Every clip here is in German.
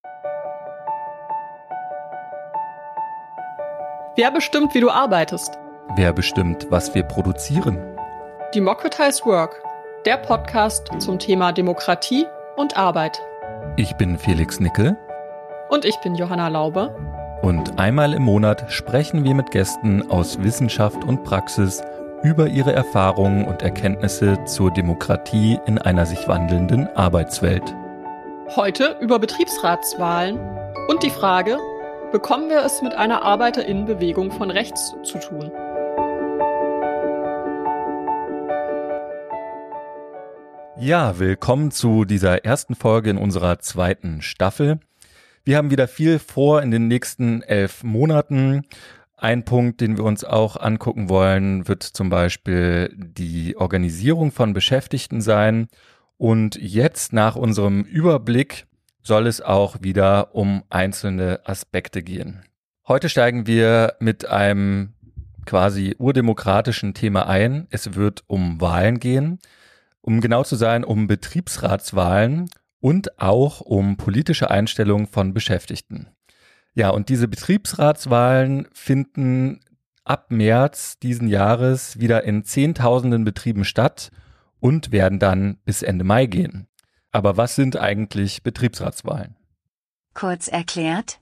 Wer bestimmt, wie du arbeitest? Wer bestimmt, was wir produzieren? Democratize Work, der Podcast zum Thema Demokratie und Arbeit. Ich bin Felix Nickel. Und ich bin Johanna Laube. Und einmal im Monat sprechen wir mit Gästen aus Wissenschaft und Praxis über ihre Erfahrungen und Erkenntnisse zur Demokratie in einer sich wandelnden Arbeitswelt. Heute über Betriebsratswahlen und die Frage, bekommen wir es mit einer ArbeiterInnenbewegung von rechts zu tun? Ja, willkommen zu dieser ersten Folge in unserer zweiten Staffel. Wir haben wieder viel vor in den nächsten 11 Monaten. Ein Punkt, den wir uns auch angucken wollen, wird zum Beispiel die Organisierung von Beschäftigten sein. Und jetzt nach unserem Überblick soll es auch wieder um einzelne Aspekte gehen. Heute steigen wir mit einem quasi urdemokratischen Thema ein. Es wird um Wahlen gehen, um genau zu sein, um Betriebsratswahlen und auch um politische Einstellungen von Beschäftigten. Ja, und diese Betriebsratswahlen finden ab März diesen Jahres wieder in Zehntausenden Betrieben statt und werden dann bis Ende Mai gehen. Aber was sind eigentlich Betriebsratswahlen? Kurz erklärt: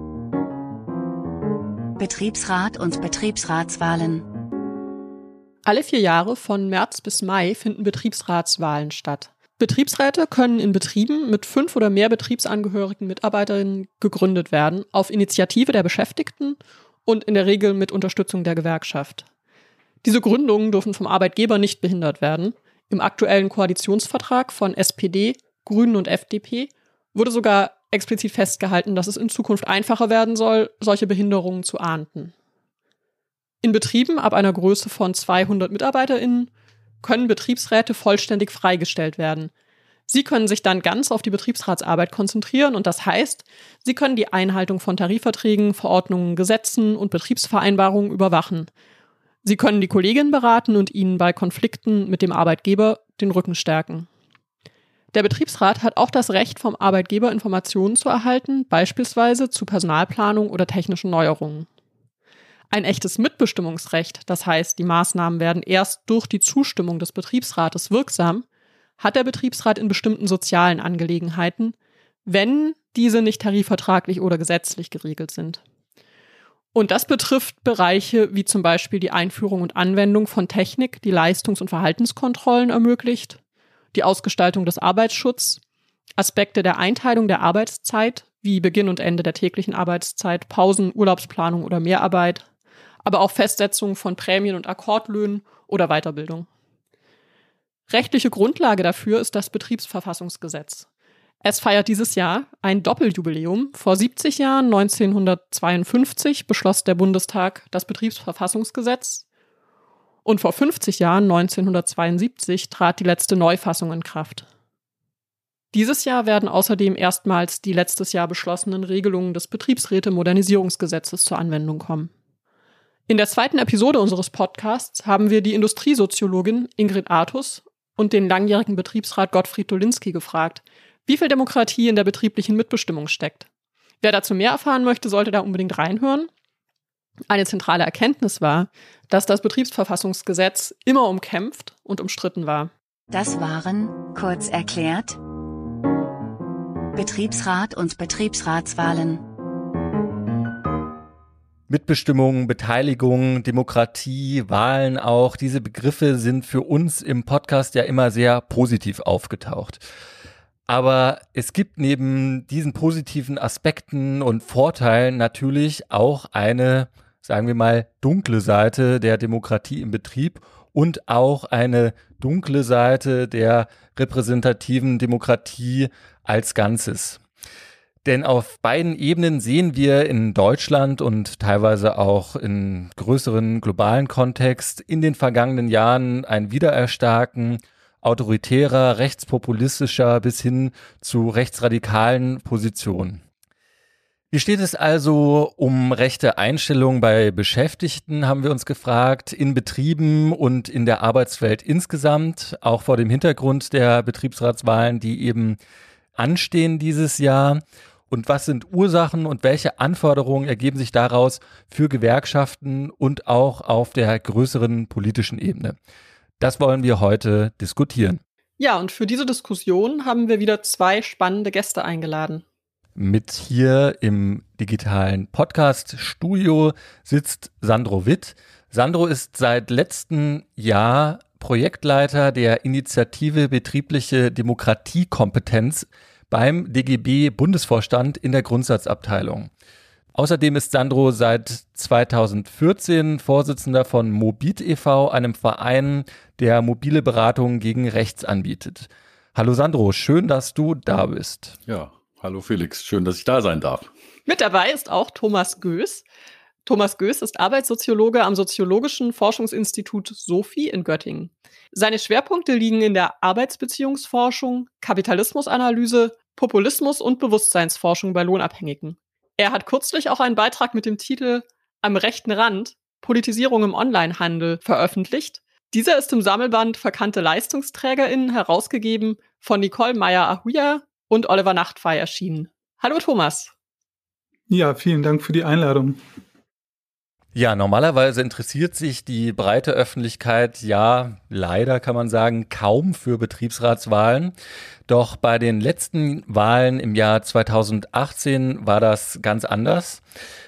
Betriebsrat und Betriebsratswahlen. Alle 4 Jahre von März bis Mai finden Betriebsratswahlen statt. Betriebsräte können in Betrieben mit 5 oder mehr betriebsangehörigen MitarbeiterInnen gegründet werden, auf Initiative der Beschäftigten und in der Regel mit Unterstützung der Gewerkschaft. Diese Gründungen dürfen vom Arbeitgeber nicht behindert werden. Im aktuellen Koalitionsvertrag von SPD, Grünen und FDP wurde sogar explizit festgehalten, dass es in Zukunft einfacher werden soll, solche Behinderungen zu ahnden. In Betrieben ab einer Größe von 200 MitarbeiterInnen können Betriebsräte vollständig freigestellt werden. Sie können sich dann ganz auf die Betriebsratsarbeit konzentrieren und das heißt, sie können die Einhaltung von Tarifverträgen, Verordnungen, Gesetzen und Betriebsvereinbarungen überwachen. Sie können die Kolleginnen beraten und ihnen bei Konflikten mit dem Arbeitgeber den Rücken stärken. Der Betriebsrat hat auch das Recht, vom Arbeitgeber Informationen zu erhalten, beispielsweise zu Personalplanung oder technischen Neuerungen. Ein echtes Mitbestimmungsrecht, das heißt, die Maßnahmen werden erst durch die Zustimmung des Betriebsrates wirksam, hat der Betriebsrat in bestimmten sozialen Angelegenheiten, wenn diese nicht tarifvertraglich oder gesetzlich geregelt sind. Und das betrifft Bereiche wie zum Beispiel die Einführung und Anwendung von Technik, die Leistungs- und Verhaltenskontrollen ermöglicht, die Ausgestaltung des Arbeitsschutzes, Aspekte der Einteilung der Arbeitszeit, wie Beginn und Ende der täglichen Arbeitszeit, Pausen, Urlaubsplanung oder Mehrarbeit, aber auch Festsetzung von Prämien und Akkordlöhnen oder Weiterbildung. Rechtliche Grundlage dafür ist das Betriebsverfassungsgesetz. Es feiert dieses Jahr ein Doppeljubiläum. Vor 70 Jahren, 1952, beschloss der Bundestag das Betriebsverfassungsgesetz und vor 50 Jahren, 1972, trat die letzte Neufassung in Kraft. Dieses Jahr werden außerdem erstmals die letztes Jahr beschlossenen Regelungen des Betriebsräte-Modernisierungsgesetzes zur Anwendung kommen. In der zweiten Episode unseres Podcasts haben wir die Industriesoziologin Ingrid Artus und den langjährigen Betriebsrat Gottfried Dolinski gefragt, wie viel Demokratie in der betrieblichen Mitbestimmung steckt. Wer dazu mehr erfahren möchte, sollte da unbedingt reinhören. Eine zentrale Erkenntnis war, dass das Betriebsverfassungsgesetz immer umkämpft und umstritten war. Das waren, kurz erklärt, Betriebsrat und Betriebsratswahlen. Mitbestimmung, Beteiligung, Demokratie, Wahlen auch, diese Begriffe sind für uns im Podcast ja immer sehr positiv aufgetaucht. Aber es gibt neben diesen positiven Aspekten und Vorteilen natürlich auch eine, sagen wir mal, dunkle Seite der Demokratie im Betrieb und auch eine dunkle Seite der repräsentativen Demokratie als Ganzes. Denn auf beiden Ebenen sehen wir in Deutschland und teilweise auch in größeren globalen Kontext in den vergangenen Jahren ein Wiedererstarken autoritärer, rechtspopulistischer bis hin zu rechtsradikalen Positionen. Wie steht es also um rechte Einstellungen bei Beschäftigten, haben wir uns gefragt, in Betrieben und in der Arbeitswelt insgesamt, auch vor dem Hintergrund der Betriebsratswahlen, die eben anstehen dieses Jahr. Und was sind Ursachen und welche Anforderungen ergeben sich daraus für Gewerkschaften und auch auf der größeren politischen Ebene? Das wollen wir heute diskutieren. Ja, und für diese Diskussion haben wir wieder 2 spannende Gäste eingeladen. Mit hier im digitalen Podcast-Studio sitzt Sandro Witt. Sandro ist seit letztem Jahr Projektleiter der Initiative Betriebliche Demokratiekompetenz beim DGB-Bundesvorstand in der Grundsatzabteilung. Außerdem ist Sandro seit 2014 Vorsitzender von Mobit e.V., einem Verein, der mobile Beratung gegen rechts anbietet. Hallo Sandro, schön, dass du da bist. Ja, hallo Felix, schön, dass ich da sein darf. Mit dabei ist auch Thomas Göß. Thomas Göß ist Arbeitssoziologe am Soziologischen Forschungsinstitut SOFI in Göttingen. Seine Schwerpunkte liegen in der Arbeitsbeziehungsforschung, Kapitalismusanalyse, Populismus und Bewusstseinsforschung bei Lohnabhängigen. Er hat kürzlich auch einen Beitrag mit dem Titel Am rechten Rand, Politisierung im Onlinehandel veröffentlicht. Dieser ist im Sammelband Verkannte LeistungsträgerInnen herausgegeben von Nicole Meyer-Ahuja und Oliver Nachtfey erschienen. Hallo Thomas. Ja, vielen Dank für die Einladung. Ja, normalerweise interessiert sich die breite Öffentlichkeit, ja, leider kann man sagen, kaum für Betriebsratswahlen. Doch bei den letzten Wahlen im Jahr 2018 war das ganz anders.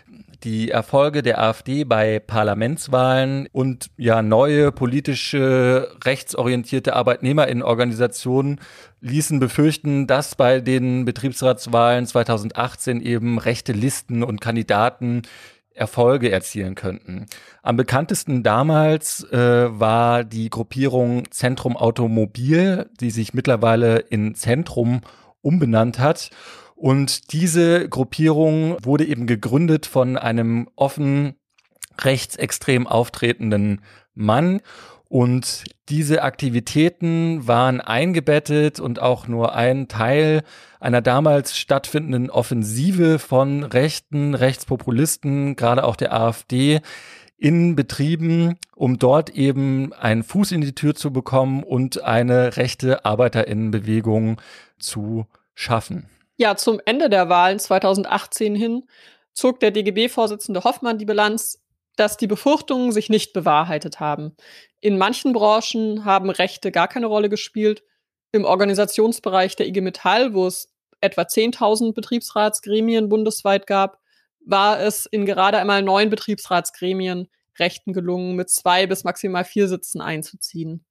Die Erfolge der AfD bei Parlamentswahlen und ja neue politische, rechtsorientierte Arbeitnehmerinnenorganisationen ließen befürchten, dass bei den Betriebsratswahlen 2018 eben rechte Listen und Kandidaten Erfolge erzielen könnten. Am bekanntesten damals war die Gruppierung Zentrum Automobil, die sich mittlerweile in Zentrum umbenannt hat. Und diese Gruppierung wurde eben gegründet von einem offen rechtsextrem auftretenden Mann. Und diese Aktivitäten waren eingebettet und auch nur ein Teil einer damals stattfindenden Offensive von Rechten, Rechtspopulisten, gerade auch der AfD, in Betrieben, um dort eben einen Fuß in die Tür zu bekommen und eine rechte ArbeiterInnenbewegung zu schaffen. Ja, zum Ende der Wahlen 2018 hin zog der DGB-Vorsitzende Hoffmann die Bilanz, dass die Befürchtungen sich nicht bewahrheitet haben. In manchen Branchen haben Rechte gar keine Rolle gespielt. Im Organisationsbereich der IG Metall, wo es etwa 10.000 Betriebsratsgremien bundesweit gab, war es in gerade einmal 9 Betriebsratsgremien Rechten gelungen, mit 2 bis maximal 4 Sitzen einzuziehen.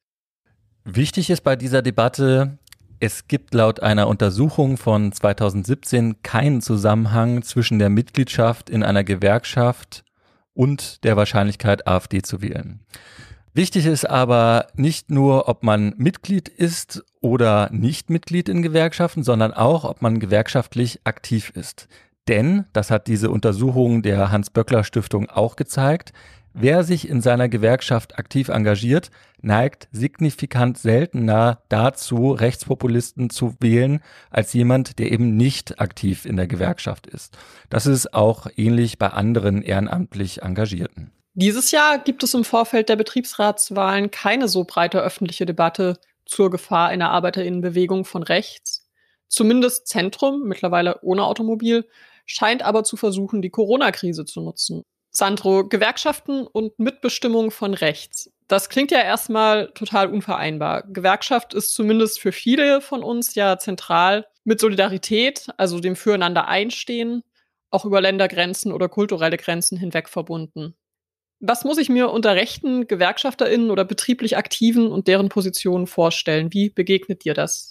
Wichtig ist bei dieser Debatte, es gibt laut einer Untersuchung von 2017 keinen Zusammenhang zwischen der Mitgliedschaft in einer Gewerkschaft und der Wahrscheinlichkeit, AfD zu wählen. Wichtig ist aber nicht nur, ob man Mitglied ist oder nicht Mitglied in Gewerkschaften, sondern auch, ob man gewerkschaftlich aktiv ist. Denn, das hat diese Untersuchung der Hans-Böckler-Stiftung auch gezeigt, wer sich in seiner Gewerkschaft aktiv engagiert, neigt signifikant seltener dazu, Rechtspopulisten zu wählen, als jemand, der eben nicht aktiv in der Gewerkschaft ist. Das ist auch ähnlich bei anderen ehrenamtlich Engagierten. Dieses Jahr gibt es im Vorfeld der Betriebsratswahlen keine so breite öffentliche Debatte zur Gefahr einer ArbeiterInnenbewegung von rechts. Zumindest Zentrum, mittlerweile ohne Automobil, scheint aber zu versuchen, die Corona-Krise zu nutzen. Sandro, Gewerkschaften und Mitbestimmung von rechts. Das klingt ja erstmal total unvereinbar. Gewerkschaft ist zumindest für viele von uns ja zentral mit Solidarität, also dem Füreinander einstehen, auch über Ländergrenzen oder kulturelle Grenzen hinweg verbunden. Was muss ich mir unter rechten GewerkschafterInnen oder betrieblich Aktiven und deren Positionen vorstellen? Wie begegnet dir das?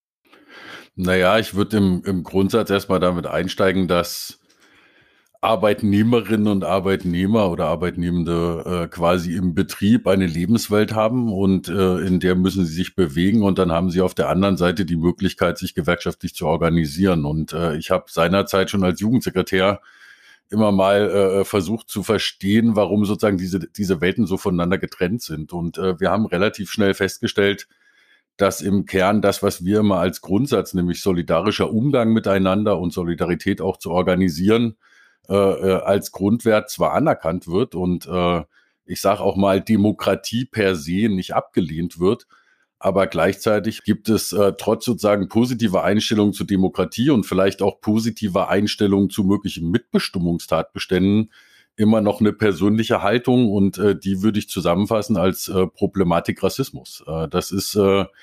Naja, ich würde im Grundsatz erstmal damit einsteigen, dass Arbeitnehmerinnen und Arbeitnehmer oder Arbeitnehmende quasi im Betrieb eine Lebenswelt haben und in der müssen sie sich bewegen und dann haben sie auf der anderen Seite die Möglichkeit, sich gewerkschaftlich zu organisieren. Und ich habe seinerzeit schon als Jugendsekretär immer mal versucht zu verstehen, warum sozusagen diese Welten so voneinander getrennt sind. Und wir haben relativ schnell festgestellt, dass im Kern das, was wir immer als Grundsatz, nämlich solidarischer Umgang miteinander und Solidarität auch zu organisieren, als Grundwert zwar anerkannt wird und ich sage auch mal Demokratie per se nicht abgelehnt wird, Aber gleichzeitig gibt es trotz sozusagen positiver Einstellungen zu Demokratie und vielleicht auch positiver Einstellungen zu möglichen Mitbestimmungstatbeständen immer noch eine persönliche Haltung und die würde ich zusammenfassen als Problematik Rassismus. Das ist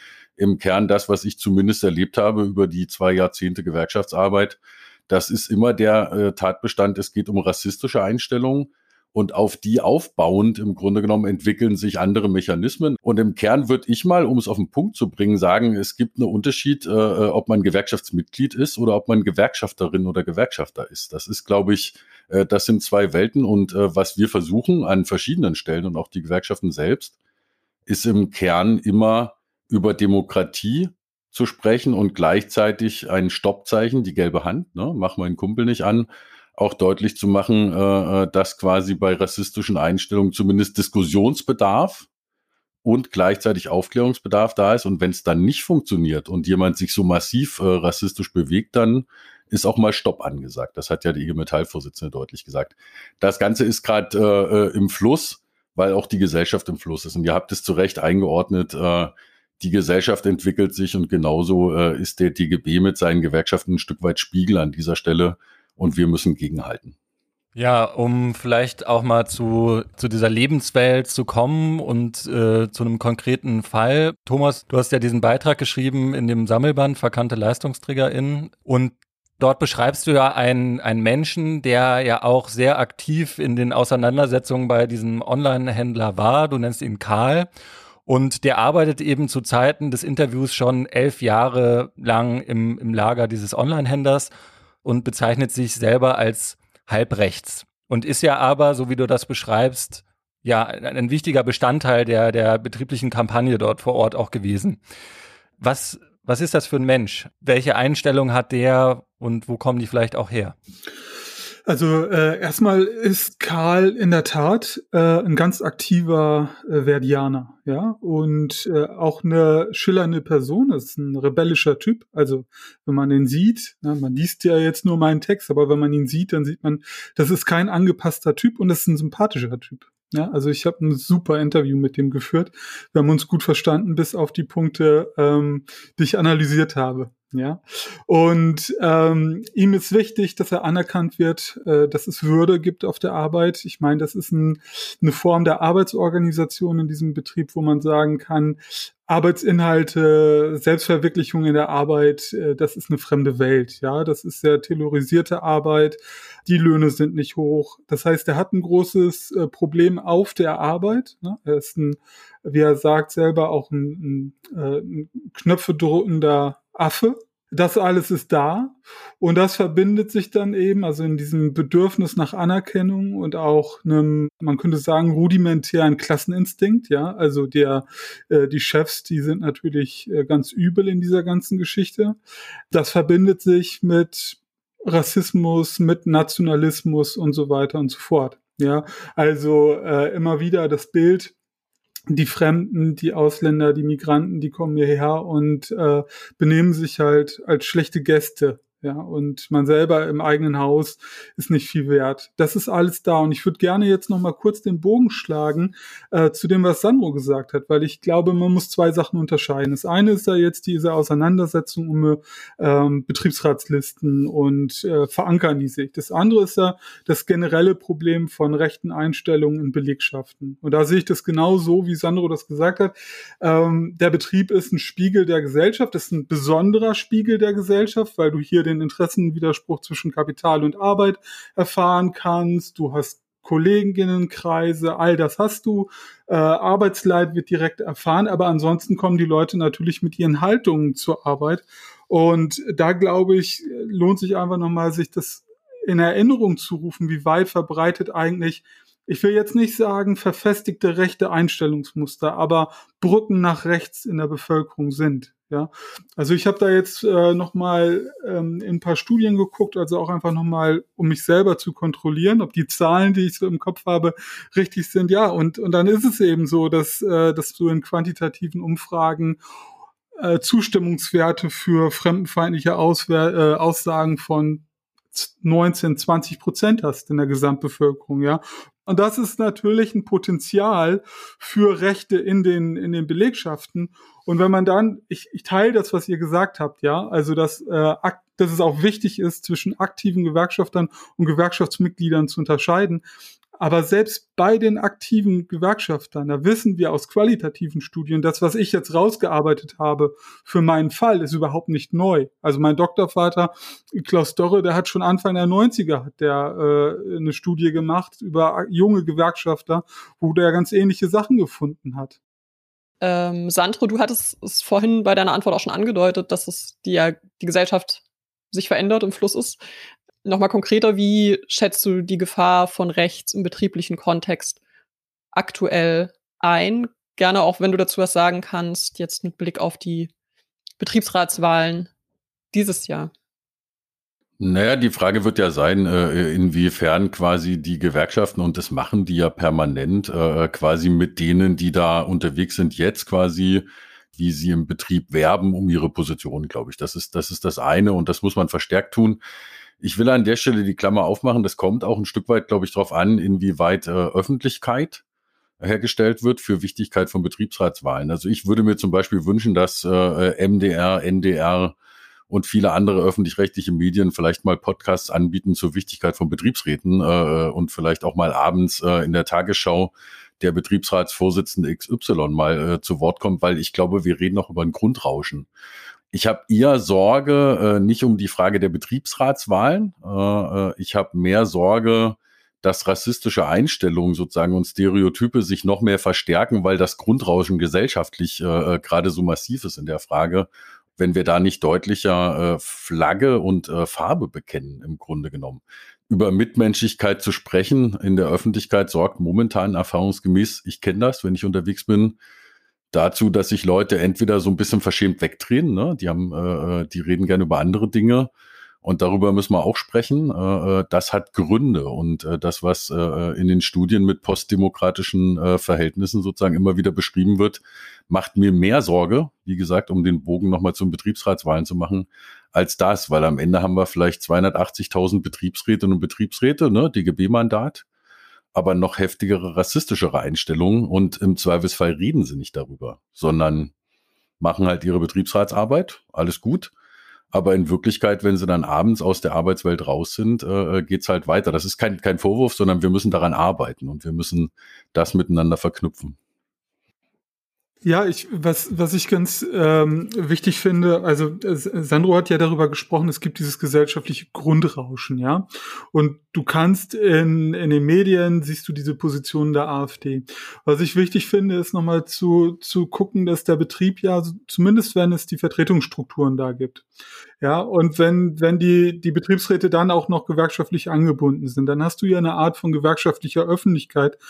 im Kern das, was ich zumindest erlebt habe über die 2 Jahrzehnte Gewerkschaftsarbeit. Das ist immer der Tatbestand, es geht um rassistische Einstellungen. Und auf die aufbauend im Grunde genommen entwickeln sich andere Mechanismen. Und im Kern würde ich mal, um es auf den Punkt zu bringen, sagen, es gibt einen Unterschied, ob man Gewerkschaftsmitglied ist oder ob man Gewerkschafterin oder Gewerkschafter ist. Das ist, glaube ich, das sind 2 Welten. Und was wir versuchen an verschiedenen Stellen und auch die Gewerkschaften selbst, ist im Kern immer über Demokratie zu sprechen und gleichzeitig ein Stoppzeichen, die gelbe Hand, ne, mach meinen Kumpel nicht an, auch deutlich zu machen, dass quasi bei rassistischen Einstellungen zumindest Diskussionsbedarf und gleichzeitig Aufklärungsbedarf da ist. Und wenn es dann nicht funktioniert und jemand sich so massiv rassistisch bewegt, dann ist auch mal Stopp angesagt. Das hat ja die IG Metall-Vorsitzende deutlich gesagt. Das Ganze ist gerade im Fluss, weil auch die Gesellschaft im Fluss ist. Und ihr habt es zu Recht eingeordnet, die Gesellschaft entwickelt sich und genauso ist der DGB mit seinen Gewerkschaften ein Stück weit Spiegel an dieser Stelle. Und wir müssen gegenhalten. Ja, um vielleicht auch mal zu dieser Lebenswelt zu kommen und zu einem konkreten Fall. Thomas, du hast ja diesen Beitrag geschrieben in dem Sammelband Verkannte LeistungsträgerInnen und dort beschreibst du ja einen Menschen, der ja auch sehr aktiv in den Auseinandersetzungen bei diesem Online-Händler war. Du nennst ihn Karl. Und der arbeitet eben zu Zeiten des Interviews schon 11 Jahre lang im Lager dieses Online-Händlers und bezeichnet sich selber als halbrechts und ist ja aber, so wie du das beschreibst, ja ein wichtiger Bestandteil der betrieblichen Kampagne dort vor Ort auch gewesen. Was ist das für ein Mensch? Welche Einstellung hat der und wo kommen die vielleicht auch her? Also erstmal ist Karl in der Tat ein ganz aktiver Verdianer, ja, und auch eine schillernde Person, ist ein rebellischer Typ. Also wenn man ihn sieht, ja, man liest ja jetzt nur meinen Text, aber wenn man ihn sieht, dann sieht man, das ist kein angepasster Typ und das ist ein sympathischer Typ. Ja, also ich habe ein super Interview mit dem geführt. Wir haben uns gut verstanden, bis auf die Punkte, die ich analysiert habe. Ja, und ihm ist wichtig, dass er anerkannt wird, dass es Würde gibt auf der Arbeit. Ich meine, das ist eine Form der Arbeitsorganisation in diesem Betrieb, wo man sagen kann, Arbeitsinhalte, Selbstverwirklichung in der Arbeit, das ist eine fremde Welt. Ja, das ist sehr tailorisierte Arbeit. Die Löhne sind nicht hoch. Das heißt, er hat ein großes Problem auf der Arbeit. Ne? Er ist wie er sagt selber, auch ein Knöpfe drückender Affe. Das alles ist da und das verbindet sich dann eben, also in diesem Bedürfnis nach Anerkennung und auch einem, man könnte sagen, rudimentären Klasseninstinkt, ja, also die Chefs, die sind natürlich ganz übel in dieser ganzen Geschichte. Das verbindet sich mit Rassismus, mit Nationalismus und so weiter und so fort, ja, also immer wieder das Bild, die Fremden, die Ausländer, die Migranten, die kommen hierher und benehmen sich halt als schlechte Gäste. Ja, und man selber im eigenen Haus ist nicht viel wert. Das ist alles da. Und ich würde gerne jetzt noch mal kurz den Bogen schlagen zu dem, was Sandro gesagt hat, weil ich glaube, man muss 2 Sachen unterscheiden. Das eine ist ja jetzt diese Auseinandersetzung um Betriebsratslisten und verankern die sich. Das andere ist ja das generelle Problem von rechten Einstellungen in Belegschaften. Und da sehe ich das genau so, wie Sandro das gesagt hat. Der Betrieb ist ein Spiegel der Gesellschaft, ist ein besonderer Spiegel der Gesellschaft, weil du hier den Interessenwiderspruch zwischen Kapital und Arbeit erfahren kannst. Du hast Kolleginnenkreise, all das hast du. Arbeitsleid wird direkt erfahren, aber ansonsten kommen die Leute natürlich mit ihren Haltungen zur Arbeit. Und da, glaube ich, lohnt sich einfach nochmal, sich das in Erinnerung zu rufen, wie weit verbreitet eigentlich, ich will jetzt nicht sagen, verfestigte rechte Einstellungsmuster, aber Brücken nach rechts in der Bevölkerung sind. Ja, also ich habe da jetzt nochmal in ein paar Studien geguckt, also auch einfach nochmal, um mich selber zu kontrollieren, ob die Zahlen, die ich so im Kopf habe, richtig sind. Ja, und dann ist es eben so, dass du in quantitativen Umfragen Zustimmungswerte für fremdenfeindliche Aussagen von 19-20% hast in der Gesamtbevölkerung, ja. Und das ist natürlich ein Potenzial für Rechte in den Belegschaften. Und wenn man dann, ich teile das, was ihr gesagt habt, ja, also dass es auch wichtig ist, zwischen aktiven Gewerkschaftern und Gewerkschaftsmitgliedern zu unterscheiden. Aber selbst bei den aktiven Gewerkschaftern, da wissen wir aus qualitativen Studien, das, was ich jetzt rausgearbeitet habe für meinen Fall, ist überhaupt nicht neu. Also mein Doktorvater, Klaus Dorre, der hat schon Anfang der 90er eine Studie gemacht über junge Gewerkschafter, wo der ganz ähnliche Sachen gefunden hat. Sandro, du hattest es vorhin bei deiner Antwort auch schon angedeutet, dass die Gesellschaft sich verändert, im Fluss ist. Nochmal konkreter, wie schätzt du die Gefahr von rechts im betrieblichen Kontext aktuell ein? Gerne auch, wenn du dazu was sagen kannst, jetzt mit Blick auf die Betriebsratswahlen dieses Jahr. Naja, die Frage wird ja sein, inwiefern quasi die Gewerkschaften, und das machen die ja permanent, quasi mit denen, die da unterwegs sind, jetzt quasi, wie sie im Betrieb werben um ihre Position, glaube ich. Das ist das eine, und das muss man verstärkt tun. Ich will an der Stelle die Klammer aufmachen. Das kommt auch ein Stück weit, glaube ich, darauf an, inwieweit Öffentlichkeit hergestellt wird für Wichtigkeit von Betriebsratswahlen. Also ich würde mir zum Beispiel wünschen, dass MDR, NDR und viele andere öffentlich-rechtliche Medien vielleicht mal Podcasts anbieten zur Wichtigkeit von Betriebsräten und vielleicht auch mal abends in der Tagesschau der Betriebsratsvorsitzende XY mal zu Wort kommt, weil ich glaube, wir reden noch über ein Grundrauschen. Ich habe eher Sorge, nicht um die Frage der Betriebsratswahlen. Ich habe mehr Sorge, dass rassistische Einstellungen sozusagen und Stereotype sich noch mehr verstärken, weil das Grundrauschen gesellschaftlich gerade so massiv ist in der Frage, wenn wir da nicht deutlicher Flagge und Farbe bekennen, im Grunde genommen. Über Mitmenschlichkeit zu sprechen in der Öffentlichkeit sorgt momentan erfahrungsgemäß, ich kenne das, wenn ich unterwegs bin, dazu, dass sich Leute entweder so ein bisschen verschämt wegdrehen, ne? Die reden gerne über andere Dinge, und darüber müssen wir auch sprechen. Das hat Gründe, und das, was in den Studien mit postdemokratischen Verhältnissen sozusagen immer wieder beschrieben wird, macht mir mehr Sorge, wie gesagt, um den Bogen nochmal zum Betriebsratswahlen zu machen, als das, weil am Ende haben wir vielleicht 280.000 Betriebsrätinnen und Betriebsräte, ne, DGB-Mandat, aber noch heftigere rassistischere Einstellungen, und im Zweifelsfall reden sie nicht darüber, sondern machen halt ihre Betriebsratsarbeit, alles gut, aber in Wirklichkeit, wenn sie dann abends aus der Arbeitswelt raus sind, geht's halt weiter. Das ist kein Vorwurf, sondern wir müssen daran arbeiten, und wir müssen das miteinander verknüpfen. Ja, was ich ganz wichtig finde, also Sandro hat ja darüber gesprochen, es gibt dieses gesellschaftliche Grundrauschen, ja. Und du kannst in den Medien siehst du diese Position der AfD. Was ich wichtig finde, ist nochmal zu gucken, dass der Betrieb ja, zumindest wenn es die Vertretungsstrukturen da gibt, ja, und wenn die Betriebsräte dann auch noch gewerkschaftlich angebunden sind, dann hast du ja eine Art von gewerkschaftlicher Öffentlichkeit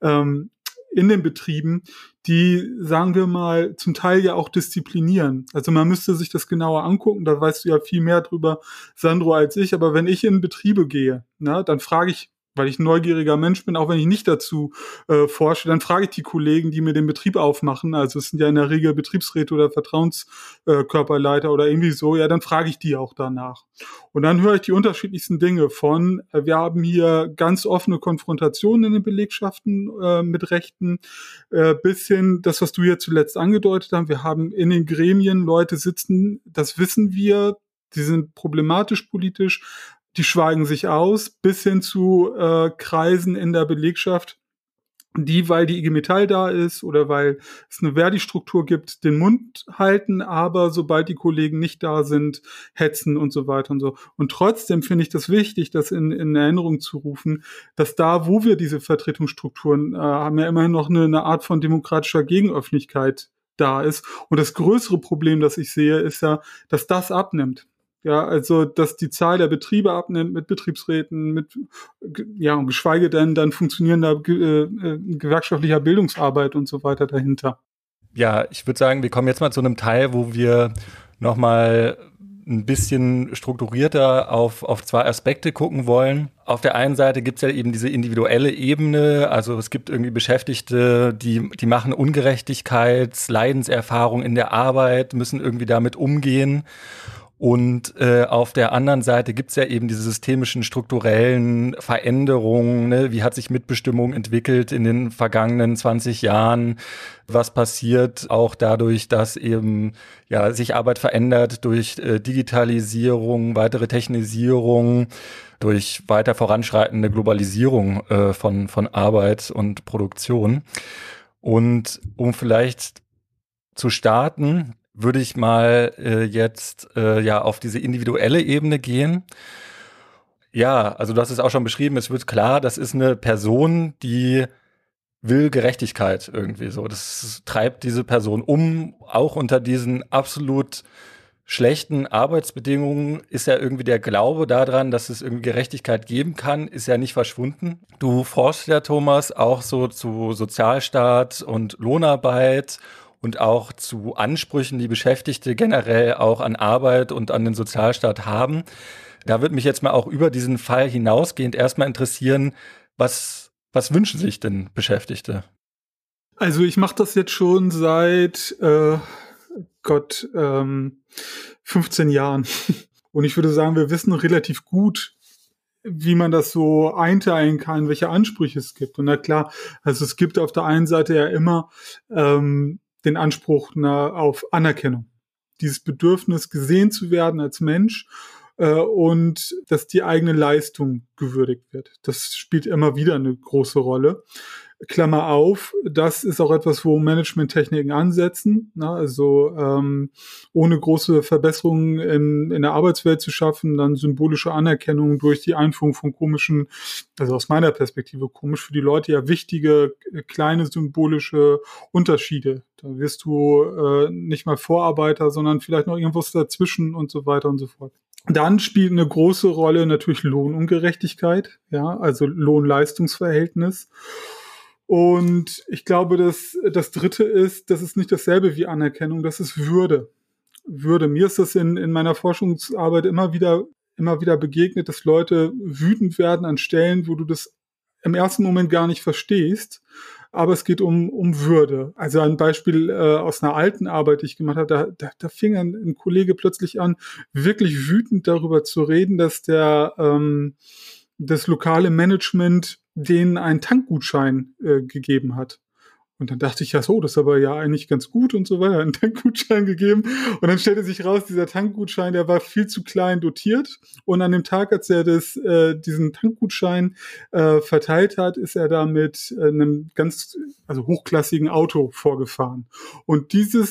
in den Betrieben, die, sagen wir mal, zum Teil ja auch disziplinieren. Also man müsste sich das genauer angucken, da weißt du ja viel mehr drüber, Sandro, als ich, aber wenn ich in Betriebe gehe, dann frage ich, weil ich ein neugieriger Mensch bin, auch wenn ich nicht dazu forsche, dann frage ich die Kollegen, die mir den Betrieb aufmachen, also es sind ja in der Regel Betriebsräte oder Vertrauenskörperleiter oder irgendwie so, ja, dann frage ich die auch danach. Und dann höre ich die unterschiedlichsten Dinge von, wir haben hier ganz offene Konfrontationen in den Belegschaften mit Rechten, bis hin, das, was du hier zuletzt angedeutet hast, wir haben in den Gremien Leute sitzen, das wissen wir, die sind problematisch politisch, die schweigen sich aus, bis hin zu Kreisen in der Belegschaft, die, weil die IG Metall da ist oder weil es eine Verdi-Struktur gibt, den Mund halten, aber sobald die Kollegen nicht da sind, hetzen und so weiter und so. Und trotzdem finde ich das wichtig, das in Erinnerung zu rufen, dass da, wo wir diese Vertretungsstrukturen haben, ja immerhin noch eine Art von demokratischer Gegenöffentlichkeit da ist. Und das größere Problem, das ich sehe, ist ja, dass das abnimmt. Ja, also, dass die Zahl der Betriebe abnimmt mit Betriebsräten, und geschweige denn dann funktionierender gewerkschaftlicher Bildungsarbeit und so weiter dahinter. Ja, ich würde sagen, wir kommen jetzt mal zu einem Teil, wo wir nochmal ein bisschen strukturierter auf zwei Aspekte gucken wollen. Auf der einen Seite gibt es ja eben diese individuelle Ebene, also es gibt irgendwie Beschäftigte, die machen Ungerechtigkeits-, Leidenserfahrung in der Arbeit, müssen irgendwie damit umgehen. Und auf der anderen Seite gibt's ja eben diese systemischen, strukturellen Veränderungen. Ne? Wie hat sich Mitbestimmung entwickelt in den vergangenen 20 Jahren? Was passiert auch dadurch, dass eben ja sich Arbeit verändert durch Digitalisierung, weitere Technisierung, durch weiter voranschreitende Globalisierung von Arbeit und Produktion. Und um vielleicht zu starten, würde ich mal jetzt auf diese individuelle Ebene gehen. Ja, also du hast es auch schon beschrieben, es wird klar, das ist eine Person, die will Gerechtigkeit irgendwie so. Das treibt diese Person um, auch unter diesen absolut schlechten Arbeitsbedingungen ist ja irgendwie der Glaube daran, dass es irgendwie Gerechtigkeit geben kann, ist ja nicht verschwunden. Du forschst ja, Thomas, auch so zu Sozialstaat und Lohnarbeit und auch zu Ansprüchen, die Beschäftigte generell auch an Arbeit und an den Sozialstaat haben. Da würde mich jetzt mal auch über diesen Fall hinausgehend erstmal interessieren, was wünschen sich denn Beschäftigte? Also ich mache das jetzt schon seit 15 Jahren. Und ich würde sagen, wir wissen relativ gut, wie man das so einteilen kann, welche Ansprüche es gibt. Und na klar, also es gibt auf der einen Seite ja immer den Anspruch auf Anerkennung. Dieses Bedürfnis, gesehen zu werden als Mensch und dass die eigene Leistung gewürdigt wird. Das spielt immer wieder eine große Rolle. Klammer auf, das ist auch etwas, wo Managementtechniken ansetzen, ne? Also ohne große Verbesserungen in der Arbeitswelt zu schaffen, dann symbolische Anerkennung durch die Einführung von komischen, also aus meiner Perspektive komisch für die Leute ja wichtige kleine symbolische Unterschiede. Da wirst du nicht mal Vorarbeiter, sondern vielleicht noch irgendwas dazwischen und so weiter und so fort. Dann spielt eine große Rolle natürlich Lohnungerechtigkeit, ja, also Lohn-Leistungs-Verhältnis. Und ich glaube, dass das Dritte ist, das ist nicht dasselbe wie Anerkennung, das ist Würde. Würde. Mir ist das in meiner Forschungsarbeit immer wieder begegnet, dass Leute wütend werden an Stellen, wo du das im ersten Moment gar nicht verstehst. Aber es geht um Würde. Also ein Beispiel aus einer alten Arbeit, die ich gemacht habe, da fing ein Kollege plötzlich an, wirklich wütend darüber zu reden, dass das lokale Management denen einen Tankgutschein gegeben hat. Und dann dachte ich, ja so, das ist aber ja eigentlich ganz gut und so weiter, einen Tankgutschein gegeben. Und dann stellte sich raus, dieser Tankgutschein, der war viel zu klein dotiert. Und an dem Tag, als er diesen Tankgutschein verteilt hat, ist er da mit einem hochklassigen Auto vorgefahren. Und diese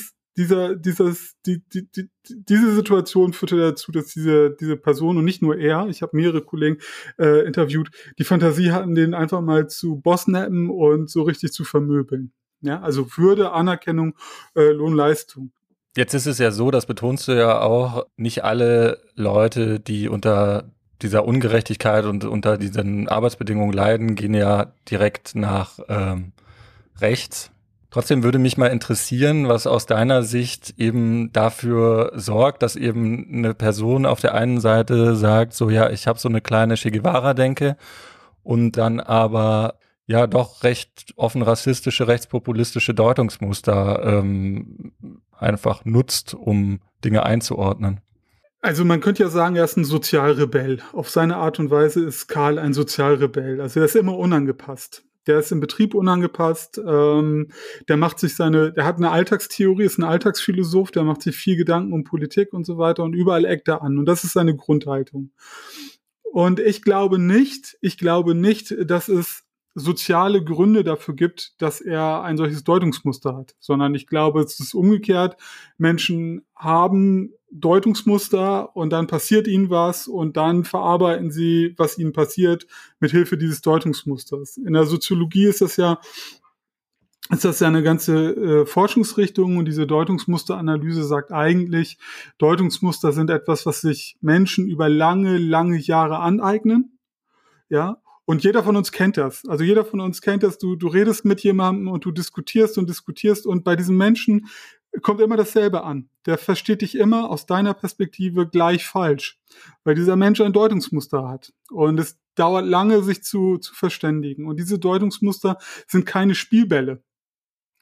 Situation führte dazu, dass diese Person und nicht nur er, ich habe mehrere Kollegen interviewt, die Fantasie hatten, den einfach mal zu bossnappen und so richtig zu vermöbeln. Ja, also Würde, Anerkennung, Lohnleistung. Jetzt ist es ja so, das betonst du ja auch, nicht alle Leute, die unter dieser Ungerechtigkeit und unter diesen Arbeitsbedingungen leiden, gehen ja direkt nach rechts. Trotzdem würde mich mal interessieren, was aus deiner Sicht eben dafür sorgt, dass eben eine Person auf der einen Seite sagt, so ja, ich habe so eine kleine Che Guevara-Denke und dann aber ja doch recht offen rassistische, rechtspopulistische Deutungsmuster einfach nutzt, um Dinge einzuordnen. Also man könnte ja sagen, er ist ein Sozialrebell. Auf seine Art und Weise ist Karl ein Sozialrebell. Also er ist immer unangepasst. Der ist im Betrieb unangepasst, der hat eine Alltagstheorie, ist ein Alltagsphilosoph, der macht sich viel Gedanken um Politik und so weiter und überall eckt er an. Und das ist seine Grundhaltung. Und ich glaube nicht, dass es soziale Gründe dafür gibt, dass er ein solches Deutungsmuster hat, sondern ich glaube, es ist umgekehrt. Menschen haben Deutungsmuster und dann passiert ihnen was und dann verarbeiten sie, was ihnen passiert, mit Hilfe dieses Deutungsmusters. In der Soziologie ist das ja eine ganze Forschungsrichtung und diese Deutungsmusteranalyse sagt eigentlich, Deutungsmuster sind etwas, was sich Menschen über lange, lange Jahre aneignen, ja. Und jeder von uns kennt das. Also jeder von uns kennt das. Du redest mit jemandem und du diskutierst und bei diesem Menschen kommt immer dasselbe an. Der versteht dich immer aus deiner Perspektive gleich falsch, weil dieser Mensch ein Deutungsmuster hat. Und es dauert lange, sich zu verständigen. Und diese Deutungsmuster sind keine Spielbälle.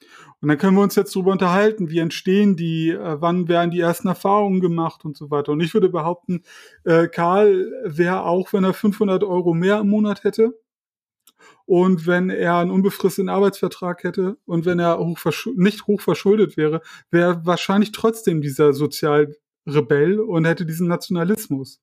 Und dann können wir uns jetzt darüber unterhalten, wie entstehen die, wann werden die ersten Erfahrungen gemacht und so weiter. Und ich würde behaupten, Karl wäre auch, wenn er 500 Euro mehr im Monat hätte und wenn er einen unbefristeten Arbeitsvertrag hätte und wenn er nicht hoch verschuldet wäre, wäre er wahrscheinlich trotzdem dieser Sozialrebell und hätte diesen Nationalismus.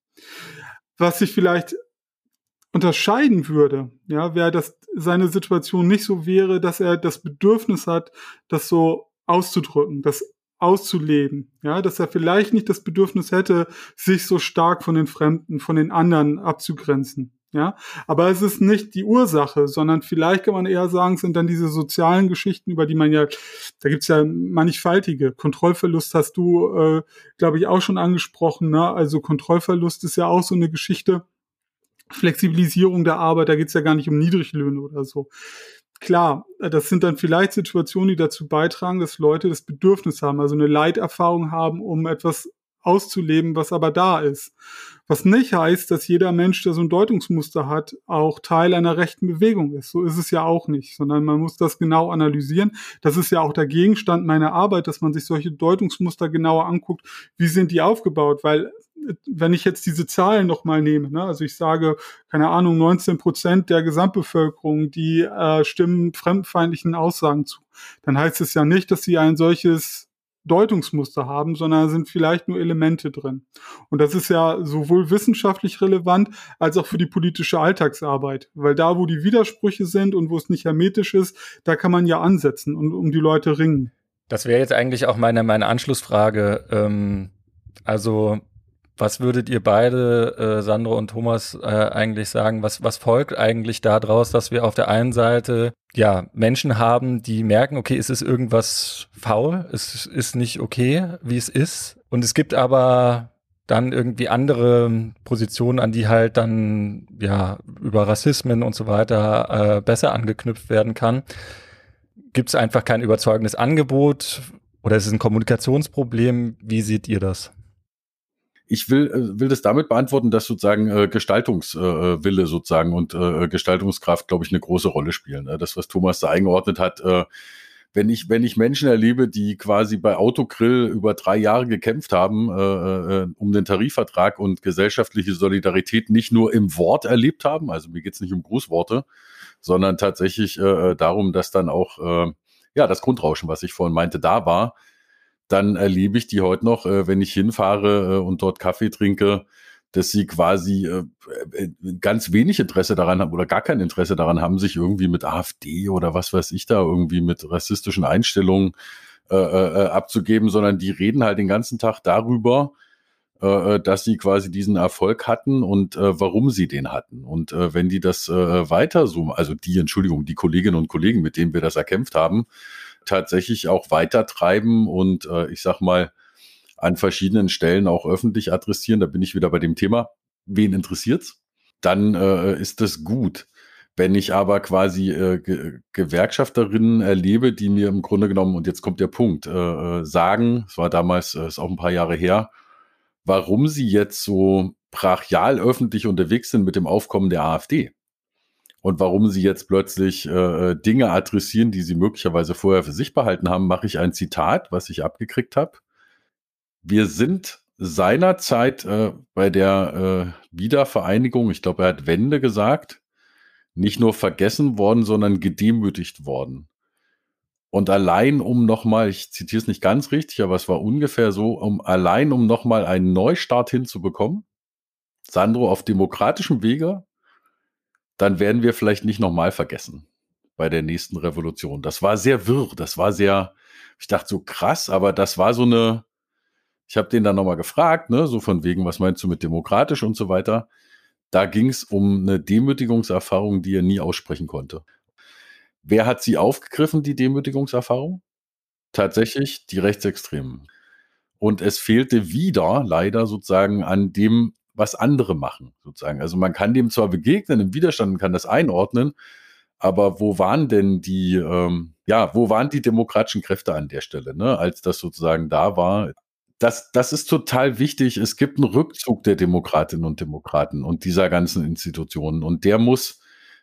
Was sich vielleicht unterscheiden würde, ja, wäre, dass seine Situation nicht so wäre, dass er das Bedürfnis hat, das so auszudrücken, das auszuleben, ja, dass er vielleicht nicht das Bedürfnis hätte, sich so stark von den Fremden, von den anderen abzugrenzen, ja, aber es ist nicht die Ursache, sondern vielleicht kann man eher sagen, es sind dann diese sozialen Geschichten, über die man ja, da gibt's ja mannigfaltige. Kontrollverlust hast du, glaube ich, auch schon angesprochen, ne? Also Kontrollverlust ist ja auch so eine Geschichte, Flexibilisierung der Arbeit, da geht's ja gar nicht um Niedriglöhne oder so. Klar, das sind dann vielleicht Situationen, die dazu beitragen, dass Leute das Bedürfnis haben, also eine Leiterfahrung haben, um etwas auszuleben, was aber da ist. Was nicht heißt, dass jeder Mensch, der so ein Deutungsmuster hat, auch Teil einer rechten Bewegung ist. So ist es ja auch nicht, sondern man muss das genau analysieren. Das ist ja auch der Gegenstand meiner Arbeit, dass man sich solche Deutungsmuster genauer anguckt. Wie sind die aufgebaut? Weil wenn ich jetzt diese Zahlen nochmal nehme, ne, also ich sage, keine Ahnung, 19% der Gesamtbevölkerung, die stimmen fremdenfeindlichen Aussagen zu, dann heißt es ja nicht, dass sie ein solches Deutungsmuster haben, sondern sind vielleicht nur Elemente drin. Und das ist ja sowohl wissenschaftlich relevant als auch für die politische Alltagsarbeit, weil da, wo die Widersprüche sind und wo es nicht hermetisch ist, da kann man ja ansetzen und um die Leute ringen. Das wäre jetzt eigentlich auch meine Anschlussfrage. Also was würdet ihr beide, Sandro und Thomas, eigentlich sagen? Was folgt eigentlich daraus, dass wir auf der einen Seite ja Menschen haben, die merken, okay, es ist irgendwas faul, es ist nicht okay, wie es ist. Und es gibt aber dann irgendwie andere Positionen, an die halt dann ja über Rassismen und so weiter besser angeknüpft werden kann. Gibt es einfach kein überzeugendes Angebot oder ist es ein Kommunikationsproblem? Wie seht ihr das? Ich will das damit beantworten, dass sozusagen Gestaltungswille sozusagen und Gestaltungskraft, glaube ich, eine große Rolle spielen. Das, was Thomas da eingeordnet hat, wenn ich Menschen erlebe, die quasi bei Autogrill über 3 Jahre gekämpft haben, um den Tarifvertrag und gesellschaftliche Solidarität nicht nur im Wort erlebt haben, also mir geht's nicht um Grußworte, sondern tatsächlich darum, dass dann auch das Grundrauschen, was ich vorhin meinte, da war, dann erlebe ich die heute noch, wenn ich hinfahre und dort Kaffee trinke, dass sie quasi ganz wenig Interesse daran haben oder gar kein Interesse daran haben, sich irgendwie mit AfD oder was weiß ich da irgendwie mit rassistischen Einstellungen abzugeben, sondern die reden halt den ganzen Tag darüber, dass sie quasi diesen Erfolg hatten und warum sie den hatten. Und wenn die das weiter so, also die Kolleginnen und Kollegen, mit denen wir das erkämpft haben, tatsächlich auch weitertreiben und ich sag mal an verschiedenen Stellen auch öffentlich adressieren, da bin ich wieder bei dem Thema, wen interessiert's? Dann ist das gut. Wenn ich aber quasi Gewerkschafterinnen erlebe, die mir im Grunde genommen, und jetzt kommt der Punkt, sagen, es war damals, ist auch ein paar Jahre her, warum sie jetzt so brachial öffentlich unterwegs sind mit dem Aufkommen der AfD. Und warum sie jetzt plötzlich Dinge adressieren, die sie möglicherweise vorher für sich behalten haben, mache ich ein Zitat, was ich abgekriegt habe. Wir sind seinerzeit bei der Wiedervereinigung, ich glaube, er hat Wende gesagt, nicht nur vergessen worden, sondern gedemütigt worden. Und allein um nochmal, ich zitiere es nicht ganz richtig, aber es war ungefähr so, um nochmal einen Neustart hinzubekommen, Sandro, auf demokratischem Wege, dann werden wir vielleicht nicht nochmal vergessen bei der nächsten Revolution. Das war sehr wirr, ich dachte so krass, aber das war so eine, ich habe den dann nochmal gefragt, ne, so von wegen, was meinst du mit demokratisch und so weiter. Da ging es um eine Demütigungserfahrung, die er nie aussprechen konnte. Wer hat sie aufgegriffen, die Demütigungserfahrung? Tatsächlich die Rechtsextremen. Und es fehlte wieder leider sozusagen an dem, was andere machen, sozusagen. Also man kann dem zwar begegnen im Widerstand und kann das einordnen, aber wo waren denn die demokratischen Kräfte an der Stelle, ne, als das sozusagen da war? Das ist total wichtig. Es gibt einen Rückzug der Demokratinnen und Demokraten und dieser ganzen Institutionen und der muss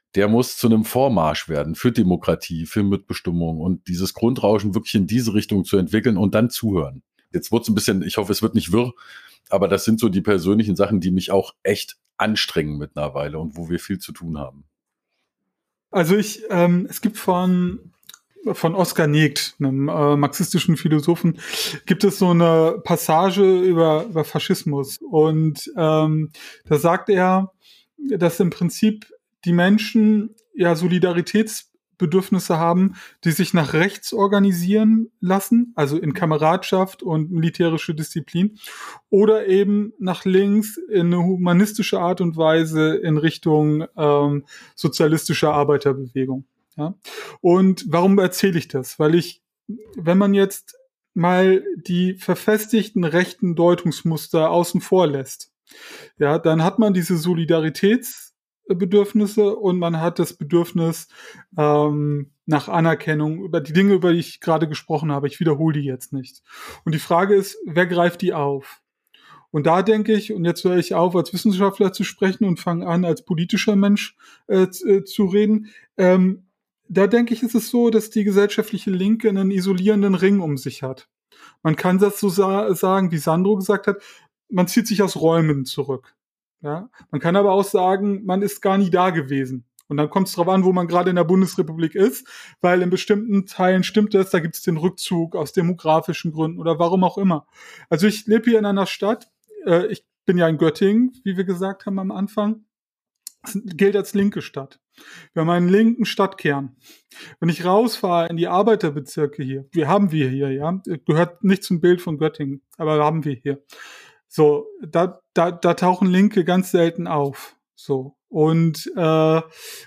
der muss zu einem Vormarsch werden für Demokratie, für Mitbestimmung und dieses Grundrauschen wirklich in diese Richtung zu entwickeln und dann zuhören. Jetzt wird es ein bisschen, ich hoffe, es wird nicht wirr, aber das sind so die persönlichen Sachen, die mich auch echt anstrengen mittlerweile und wo wir viel zu tun haben. Also es gibt von Oskar Negt, einem marxistischen Philosophen, gibt es so eine Passage über Faschismus. Und da sagt er, dass im Prinzip die Menschen ja Solidaritätsbedürfnisse haben, die sich nach rechts organisieren lassen, also in Kameradschaft und militärische Disziplin, oder eben nach links in eine humanistische Art und Weise in Richtung sozialistischer Arbeiterbewegung. Ja? Und warum erzähle ich das? Weil wenn man jetzt mal die verfestigten rechten Deutungsmuster außen vor lässt, ja, dann hat man diese Solidaritätsbedürfnisse und man hat das Bedürfnis nach Anerkennung über die Dinge, über die ich gerade gesprochen habe. Ich wiederhole die jetzt nicht. Und die Frage ist, wer greift die auf? Und da denke ich, und jetzt höre ich auf, als Wissenschaftler zu sprechen und fange an, als politischer Mensch zu reden, da denke ich, ist es so, dass die gesellschaftliche Linke einen isolierenden Ring um sich hat. Man kann das so sagen, wie Sandro gesagt hat, man zieht sich aus Räumen zurück. Ja? Man kann aber auch sagen, man ist gar nie da gewesen. Und dann kommt es darauf an, wo man gerade in der Bundesrepublik ist, weil in bestimmten Teilen stimmt das, da gibt es den Rückzug aus demografischen Gründen oder warum auch immer. Also ich lebe hier in einer Stadt, ich bin ja in Göttingen, wie wir gesagt haben am Anfang, das gilt als linke Stadt. Wir haben einen linken Stadtkern. Wenn ich rausfahre in die Arbeiterbezirke hier, haben wir hier, ja, gehört nicht zum Bild von Göttingen, aber haben wir hier. So, da tauchen Linke ganz selten auf. So. Und das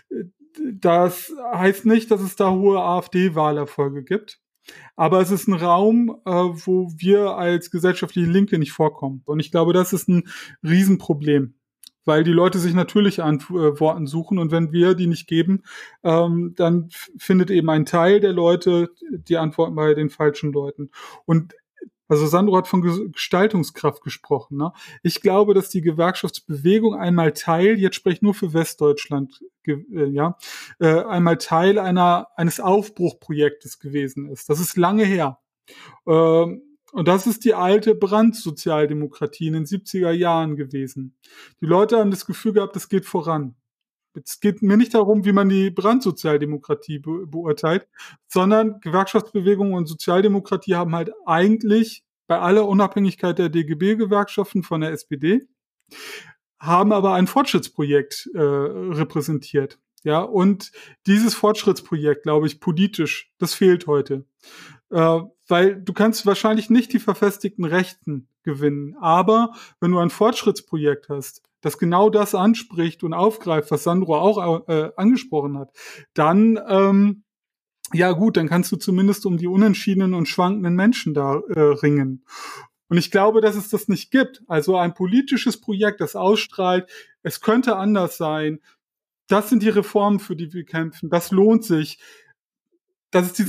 heißt nicht, dass es da hohe AfD-Wahlerfolge gibt. Aber es ist ein Raum, wo wir als gesellschaftliche Linke nicht vorkommen. Und ich glaube, das ist ein Riesenproblem. Weil die Leute sich natürlich Antworten suchen und wenn wir die nicht geben, dann findet eben ein Teil der Leute die Antworten bei den falschen Leuten. Und also Sandro hat von Gestaltungskraft gesprochen. Ne? Ich glaube, dass die Gewerkschaftsbewegung einmal Teil, jetzt spreche ich nur für Westdeutschland, einmal Teil eines Aufbruchprojektes gewesen ist. Das ist lange her. Und das ist die alte Brandsozialdemokratie in den 70er Jahren gewesen. Die Leute haben das Gefühl gehabt, es geht voran. Es geht mir nicht darum, wie man die Brandsozialdemokratie beurteilt, sondern Gewerkschaftsbewegung und Sozialdemokratie haben halt eigentlich bei aller Unabhängigkeit der DGB-Gewerkschaften von der SPD, haben aber ein Fortschrittsprojekt repräsentiert. Ja, und dieses Fortschrittsprojekt, glaube ich, politisch, das fehlt heute. Weil du kannst wahrscheinlich nicht die verfestigten Rechten gewinnen. Aber wenn du ein Fortschrittsprojekt hast, das genau das anspricht und aufgreift, was Sandro auch angesprochen hat, dann, ja gut, dann kannst du zumindest um die unentschiedenen und schwankenden Menschen da ringen. Und ich glaube, dass es das nicht gibt. Also ein politisches Projekt, das ausstrahlt, es könnte anders sein. Das sind die Reformen, für die wir kämpfen. Das lohnt sich. Dass es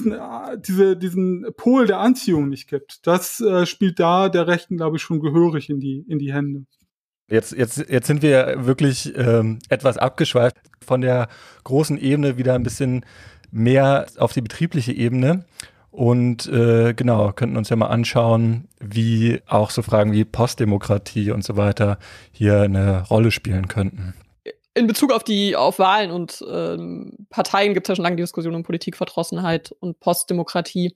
diesen Pol der Anziehung nicht gibt, das spielt da der Rechten, glaube ich, schon gehörig in die Hände. Jetzt sind wir wirklich etwas abgeschweift von der großen Ebene wieder ein bisschen mehr auf die betriebliche Ebene und genau, könnten uns ja mal anschauen, wie auch so Fragen wie Postdemokratie und so weiter hier eine Rolle spielen könnten. In Bezug auf Wahlen und Parteien gibt es ja schon lange die Diskussion um Politikverdrossenheit und Postdemokratie.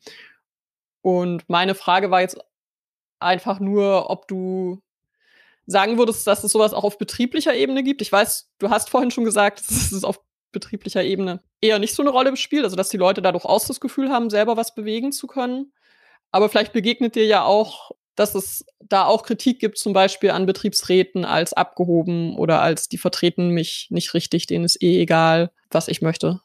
Und meine Frage war jetzt einfach nur, ob du sagen würdest, dass es sowas auch auf betrieblicher Ebene gibt. Ich weiß, du hast vorhin schon gesagt, dass es auf betrieblicher Ebene eher nicht so eine Rolle spielt, also dass die Leute da durchaus das Gefühl haben, selber was bewegen zu können. Aber vielleicht begegnet dir ja auch, dass es da auch Kritik gibt, zum Beispiel an Betriebsräten als abgehoben oder als die vertreten mich nicht richtig, denen ist egal, was ich möchte.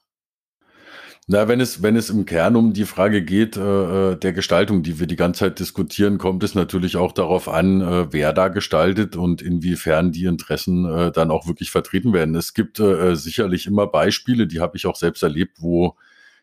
Na, wenn es im Kern um die Frage geht, der Gestaltung, die wir die ganze Zeit diskutieren, kommt es natürlich auch darauf an, wer da gestaltet und inwiefern die Interessen dann auch wirklich vertreten werden. Es gibt sicherlich immer Beispiele, die habe ich auch selbst erlebt, wo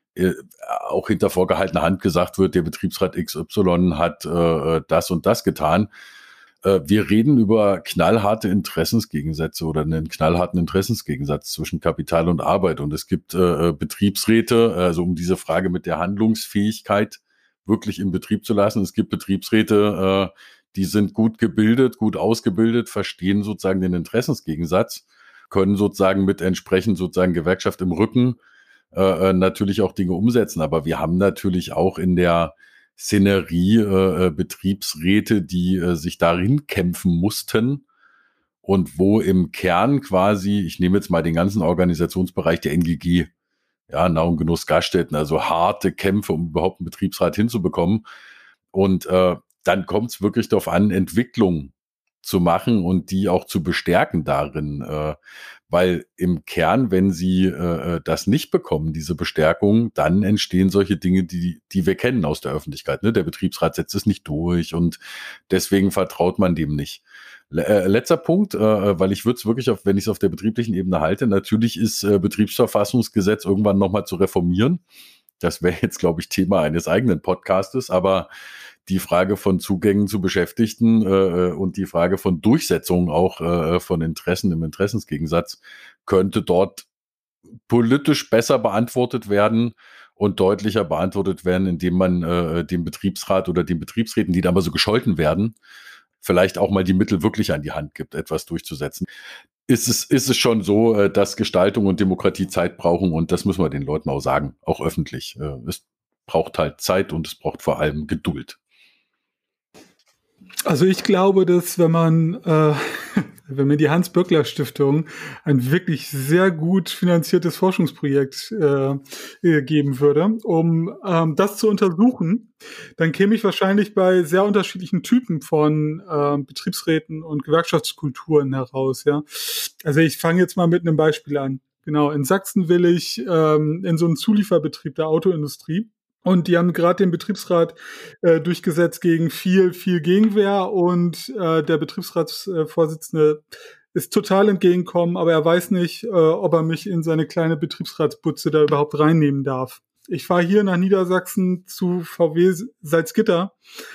auch hinter vorgehaltener Hand gesagt wird, der Betriebsrat XY hat das und das getan. Wir reden über knallharte Interessensgegensätze oder einen knallharten Interessensgegensatz zwischen Kapital und Arbeit. Und es gibt Betriebsräte, also um diese Frage mit der Handlungsfähigkeit wirklich in Betrieb zu lassen. Es gibt Betriebsräte, die sind gut gebildet, gut ausgebildet, verstehen sozusagen den Interessensgegensatz, können sozusagen mit entsprechend sozusagen Gewerkschaft im Rücken natürlich auch Dinge umsetzen. Aber wir haben natürlich auch in der Szenerie Betriebsräte, die sich darin kämpfen mussten und wo im Kern quasi, ich nehme jetzt mal den ganzen Organisationsbereich der NGG, ja, Nahrung, Genuss, Gaststätten, also harte Kämpfe, um überhaupt einen Betriebsrat hinzubekommen. Und dann kommt es wirklich darauf an, Entwicklung zu machen und die auch zu bestärken darin, weil im Kern, wenn sie das nicht bekommen, diese Bestärkung, dann entstehen solche Dinge, die wir kennen aus der Öffentlichkeit. Ne? Der Betriebsrat setzt es nicht durch und deswegen vertraut man dem nicht. Letzter Punkt, weil ich würde es wirklich, wenn ich es auf der betrieblichen Ebene halte, natürlich ist Betriebsverfassungsgesetz irgendwann nochmal zu reformieren. Das wäre jetzt, glaube ich, Thema eines eigenen Podcastes, aber die Frage von Zugängen zu Beschäftigten und die Frage von Durchsetzung auch von Interessen im Interessensgegensatz könnte dort politisch besser beantwortet werden und deutlicher beantwortet werden, indem man dem Betriebsrat oder den Betriebsräten, die da mal so gescholten werden, vielleicht auch mal die Mittel wirklich an die Hand gibt, etwas durchzusetzen. Ist es schon so, dass Gestaltung und Demokratie Zeit brauchen und das müssen wir den Leuten auch sagen, auch öffentlich. Es braucht halt Zeit und es braucht vor allem Geduld. Also ich glaube, dass wenn mir die Hans-Böckler-Stiftung ein wirklich sehr gut finanziertes Forschungsprojekt geben würde, um das zu untersuchen, dann käme ich wahrscheinlich bei sehr unterschiedlichen Typen von Betriebsräten und Gewerkschaftskulturen heraus. Ja, also ich fange jetzt mal mit einem Beispiel an. Genau, in Sachsen will ich in so einen Zulieferbetrieb der Autoindustrie. Und die haben gerade den Betriebsrat durchgesetzt gegen viel Gegenwehr und der Betriebsratsvorsitzende ist total entgegengekommen, aber er weiß nicht, ob er mich in seine kleine Betriebsratsbutze da überhaupt reinnehmen darf. Ich fahre hier nach Niedersachsen zu VW Salzgitter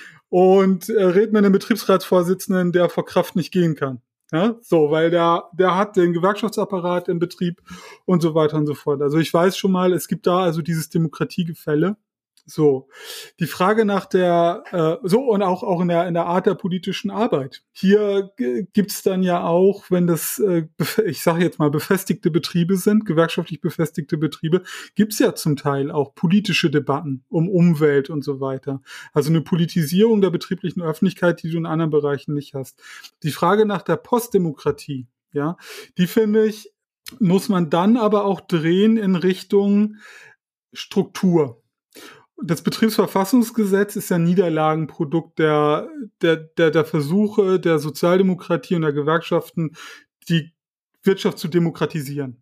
und rede mit einem Betriebsratsvorsitzenden, der vor Kraft nicht gehen kann. Ja, so, weil der hat den Gewerkschaftsapparat im Betrieb und so weiter und so fort. Also ich weiß schon mal, es gibt da also dieses Demokratiegefälle. So, die Frage nach und auch in der Art der politischen Arbeit. Hier gibt's dann ja auch, wenn das, ich sage jetzt mal, befestigte Betriebe sind, gewerkschaftlich befestigte Betriebe, gibt's ja zum Teil auch politische Debatten um Umwelt und so weiter. Also eine Politisierung der betrieblichen Öffentlichkeit, die du in anderen Bereichen nicht hast. Die Frage nach der Postdemokratie, ja, die finde ich, muss man dann aber auch drehen in Richtung Struktur. Das Betriebsverfassungsgesetz ist ja Niederlagenprodukt der Versuche der Sozialdemokratie und der Gewerkschaften, die Wirtschaft zu demokratisieren.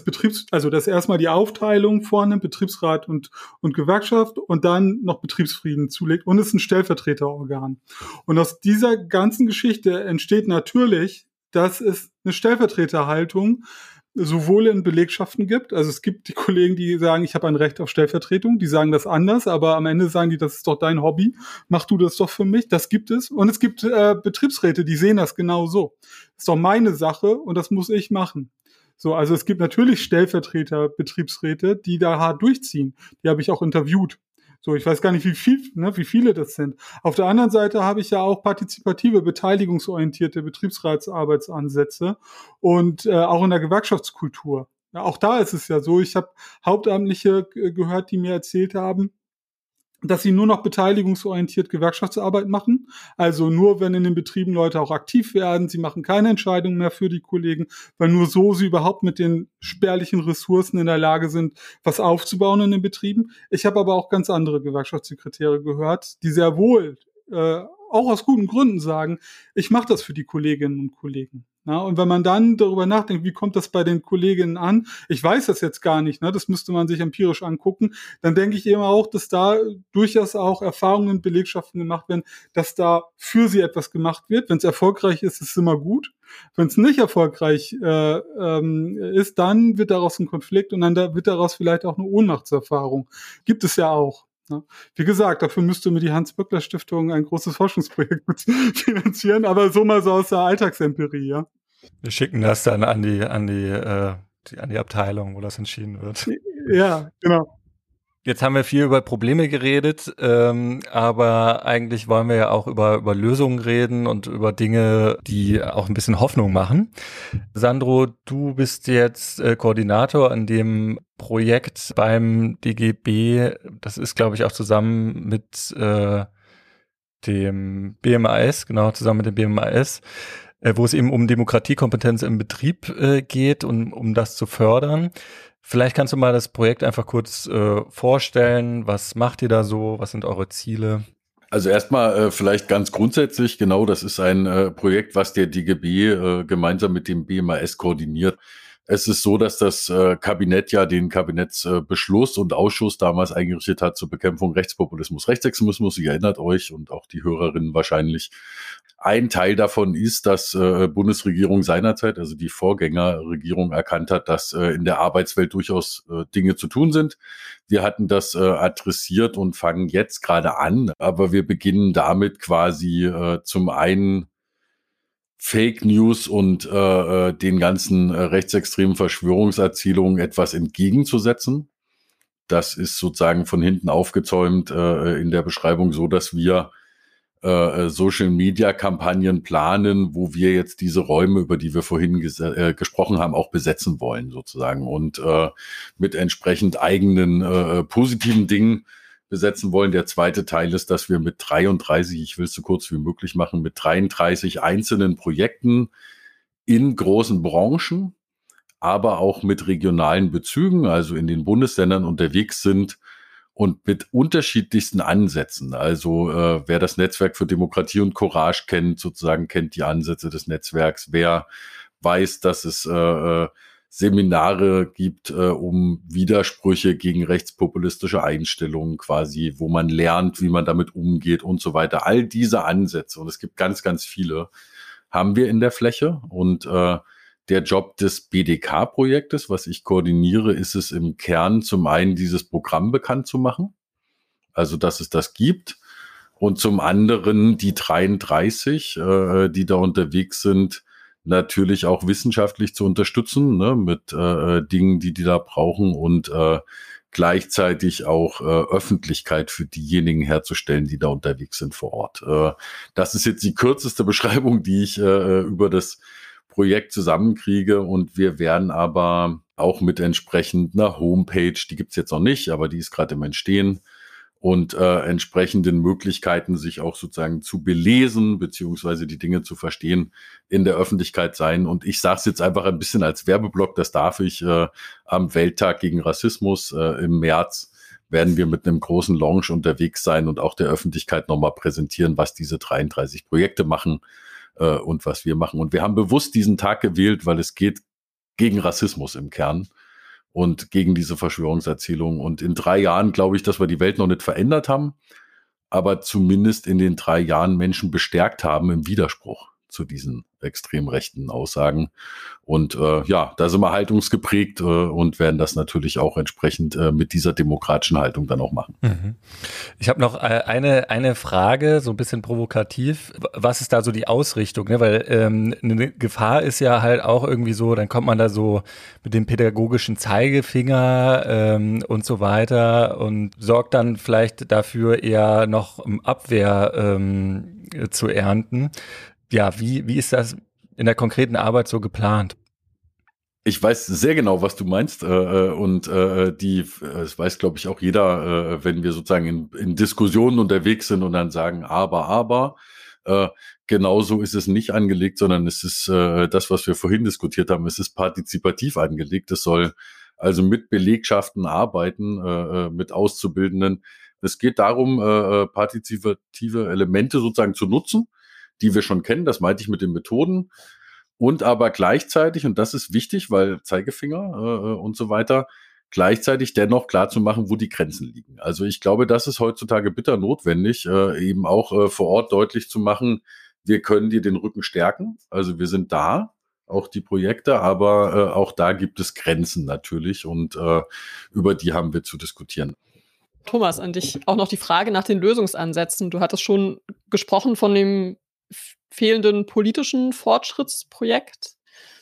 Das erstmal die Aufteilung vornimmt, Betriebsrat und Gewerkschaft und dann noch Betriebsfrieden zulegt und es ist ein Stellvertreterorgan. Und aus dieser ganzen Geschichte entsteht natürlich, dass es eine Stellvertreterhaltung sowohl in Belegschaften gibt, also es gibt die Kollegen, die sagen, ich habe ein Recht auf Stellvertretung, die sagen das anders, aber am Ende sagen die, das ist doch dein Hobby, mach du das doch für mich, das gibt es. Und es gibt Betriebsräte, die sehen das genau so. Das ist doch meine Sache und das muss ich machen. So, also es gibt natürlich Stellvertreter, Betriebsräte, die da hart durchziehen. Die habe ich auch interviewt. So, ich weiß gar nicht, wie viele das sind. Auf der anderen Seite habe ich ja auch partizipative, beteiligungsorientierte Betriebsratsarbeitsansätze und auch in der Gewerkschaftskultur. Ja, auch da ist es ja so, ich habe Hauptamtliche gehört, die mir erzählt haben, dass sie nur noch beteiligungsorientiert Gewerkschaftsarbeit machen. Also nur, wenn in den Betrieben Leute auch aktiv werden. Sie machen keine Entscheidungen mehr für die Kollegen, weil nur so sie überhaupt mit den spärlichen Ressourcen in der Lage sind, was aufzubauen in den Betrieben. Ich habe aber auch ganz andere Gewerkschaftssekretäre gehört, die sehr wohl auch aus guten Gründen sagen, ich mache das für die Kolleginnen und Kollegen. Na, und wenn man dann darüber nachdenkt, wie kommt das bei den Kolleginnen an? Ich weiß das jetzt gar nicht, ne? Das müsste man sich empirisch angucken. Dann denke ich eben auch, dass da durchaus auch Erfahrungen und Belegschaften gemacht werden, dass da für sie etwas gemacht wird. Wenn es erfolgreich ist, ist es immer gut. Wenn es nicht erfolgreich ist, dann wird daraus ein Konflikt und dann wird daraus vielleicht auch eine Ohnmachtserfahrung. Gibt es ja auch. Ja. Wie gesagt, dafür müsste mir die Hans-Böckler-Stiftung ein großes Forschungsprojekt finanzieren, aber so mal so aus der Alltagsempirie, ja. Wir schicken das dann an die Abteilung, wo das entschieden wird. Ja, genau. Jetzt haben wir viel über Probleme geredet, aber eigentlich wollen wir ja auch über Lösungen reden und über Dinge, die auch ein bisschen Hoffnung machen. Sandro, du bist jetzt Koordinator an dem Projekt beim DGB. Das ist, glaube ich, auch zusammen mit dem BMAS, genau, zusammen mit dem BMAS, wo es eben um Demokratiekompetenz im Betrieb geht und um das zu fördern. Vielleicht kannst du mal das Projekt einfach kurz vorstellen. Was macht ihr da so? Was sind eure Ziele? Also erstmal vielleicht ganz grundsätzlich, genau, das ist ein Projekt, was der DGB gemeinsam mit dem BMAS koordiniert. Es ist so, dass das Kabinett ja den Kabinettsbeschluss und Ausschuss damals eingerichtet hat zur Bekämpfung Rechtspopulismus, Rechtsextremismus. Ihr erinnert euch und auch die Hörerinnen wahrscheinlich. Ein Teil davon ist, dass Bundesregierung seinerzeit, also die Vorgängerregierung, erkannt hat, dass in der Arbeitswelt durchaus Dinge zu tun sind. Wir hatten das adressiert und fangen jetzt gerade an, aber wir beginnen damit quasi zum einen Fake News und den ganzen rechtsextremen Verschwörungserzählungen etwas entgegenzusetzen. Das ist sozusagen von hinten aufgezäumt in der Beschreibung so, dass wir Social-Media-Kampagnen planen, wo wir jetzt diese Räume, über die wir vorhin gesprochen haben, auch besetzen wollen sozusagen und mit entsprechend eigenen positiven Dingen besetzen wollen. Der zweite Teil ist, dass wir mit 33, ich will es so kurz wie möglich machen, mit 33 einzelnen Projekten in großen Branchen, aber auch mit regionalen Bezügen, also in den Bundesländern unterwegs sind, und mit unterschiedlichsten Ansätzen. Also wer das Netzwerk für Demokratie und Courage kennt, sozusagen kennt die Ansätze des Netzwerks. Wer weiß, dass es Seminare gibt, um Widersprüche gegen rechtspopulistische Einstellungen quasi, wo man lernt, wie man damit umgeht und so weiter. All diese Ansätze, und es gibt ganz, ganz viele, haben wir in der Fläche. Und der Job des BDK-Projektes, was ich koordiniere, ist es im Kern zum einen, dieses Programm bekannt zu machen, also dass es das gibt, und zum anderen die 33, die da unterwegs sind, natürlich auch wissenschaftlich zu unterstützen, ne, mit Dingen, die da brauchen, und gleichzeitig auch Öffentlichkeit für diejenigen herzustellen, die da unterwegs sind vor Ort. Das ist jetzt die kürzeste Beschreibung, die ich über das Projekt zusammenkriege, und wir werden aber auch mit entsprechend einer Homepage, die gibt's jetzt noch nicht, aber die ist gerade im Entstehen, und entsprechenden Möglichkeiten, sich auch sozusagen zu belesen, beziehungsweise die Dinge zu verstehen, in der Öffentlichkeit sein. Und ich sage es jetzt einfach ein bisschen als Werbeblock, das darf ich am Welttag gegen Rassismus im März werden wir mit einem großen Launch unterwegs sein und auch der Öffentlichkeit nochmal präsentieren, was diese 33 Projekte machen und was wir machen. Und wir haben bewusst diesen Tag gewählt, weil es geht gegen Rassismus im Kern und gegen diese Verschwörungserzählungen. Und in 3 Jahren glaube ich, dass wir die Welt noch nicht verändert haben, aber zumindest in den 3 Jahren Menschen bestärkt haben im Widerspruch zu diesen extrem rechten Aussagen. Und ja, da sind wir haltungsgeprägt und werden das natürlich auch entsprechend mit dieser demokratischen Haltung dann auch machen. Mhm. Ich habe noch eine Frage, so ein bisschen provokativ. Was ist da so die Ausrichtung? Ne? Weil eine Gefahr ist ja halt auch irgendwie so, dann kommt man da so mit dem pädagogischen Zeigefinger und so weiter und sorgt dann vielleicht dafür, eher noch Abwehr zu ernten. Ja, wie ist das in der konkreten Arbeit so geplant? Ich weiß sehr genau, was du meinst, und es weiß, glaube ich, auch jeder, wenn wir sozusagen in Diskussionen unterwegs sind und dann sagen, aber, genauso ist es nicht angelegt, sondern es ist das, was wir vorhin diskutiert haben, es ist partizipativ angelegt. Es soll also mit Belegschaften arbeiten, mit Auszubildenden. Es geht darum, partizipative Elemente sozusagen zu nutzen, die wir schon kennen, das meinte ich mit den Methoden, und aber gleichzeitig, und das ist wichtig, weil Zeigefinger und so weiter, gleichzeitig dennoch klar zu machen, wo die Grenzen liegen. Also ich glaube, das ist heutzutage bitter notwendig, eben auch vor Ort deutlich zu machen, wir können dir den Rücken stärken, also wir sind da, auch die Projekte, aber auch da gibt es Grenzen natürlich, und über die haben wir zu diskutieren. Thomas, an dich auch noch die Frage nach den Lösungsansätzen. Du hattest schon gesprochen von dem fehlenden politischen Fortschrittsprojekt.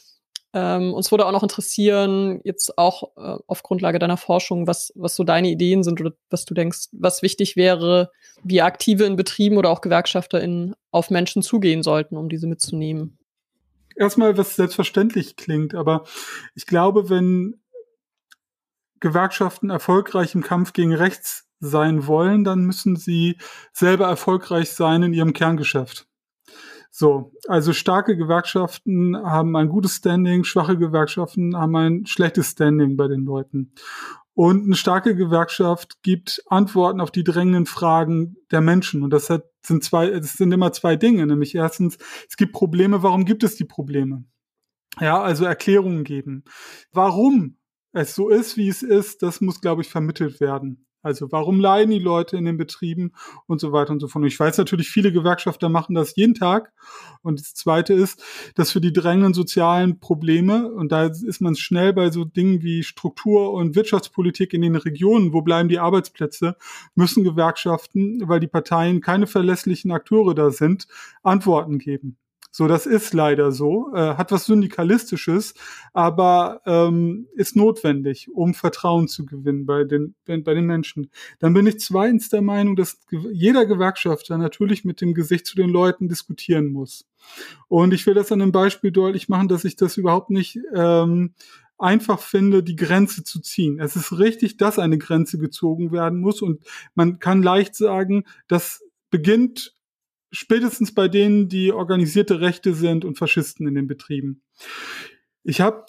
Uns würde auch noch interessieren, jetzt auch auf Grundlage deiner Forschung, was so deine Ideen sind oder was du denkst, was wichtig wäre, wie Aktive in Betrieben oder auch GewerkschafterInnen auf Menschen zugehen sollten, um diese mitzunehmen. Erstmal, was selbstverständlich klingt, aber ich glaube, wenn Gewerkschaften erfolgreich im Kampf gegen rechts sein wollen, dann müssen sie selber erfolgreich sein in ihrem Kerngeschäft. So, also starke Gewerkschaften haben ein gutes Standing, schwache Gewerkschaften haben ein schlechtes Standing bei den Leuten. Und eine starke Gewerkschaft gibt Antworten auf die drängenden Fragen der Menschen. Und das sind immer zwei Dinge. Nämlich erstens, es gibt Probleme. Warum gibt es die Probleme? Ja, also Erklärungen geben. Warum es so ist, wie es ist, das muss, glaube ich, vermittelt werden. Also warum leiden die Leute in den Betrieben und so weiter und so fort. Und ich weiß natürlich, viele Gewerkschafter machen das jeden Tag. Und das Zweite ist, dass für die drängenden sozialen Probleme, und da ist man schnell bei so Dingen wie Struktur- und Wirtschaftspolitik in den Regionen, wo bleiben die Arbeitsplätze, müssen Gewerkschaften, weil die Parteien keine verlässlichen Akteure da sind, Antworten geben. So, das ist leider so, hat was Syndikalistisches, aber ist notwendig, um Vertrauen zu gewinnen bei den Menschen. Dann bin ich zweitens der Meinung, dass jeder Gewerkschafter natürlich mit dem Gesicht zu den Leuten diskutieren muss. Und ich will das an einem Beispiel deutlich machen, dass ich das überhaupt nicht einfach finde, die Grenze zu ziehen. Es ist richtig, dass eine Grenze gezogen werden muss und man kann leicht sagen, das beginnt spätestens bei denen, die organisierte Rechte sind und Faschisten in den Betrieben. Ich habe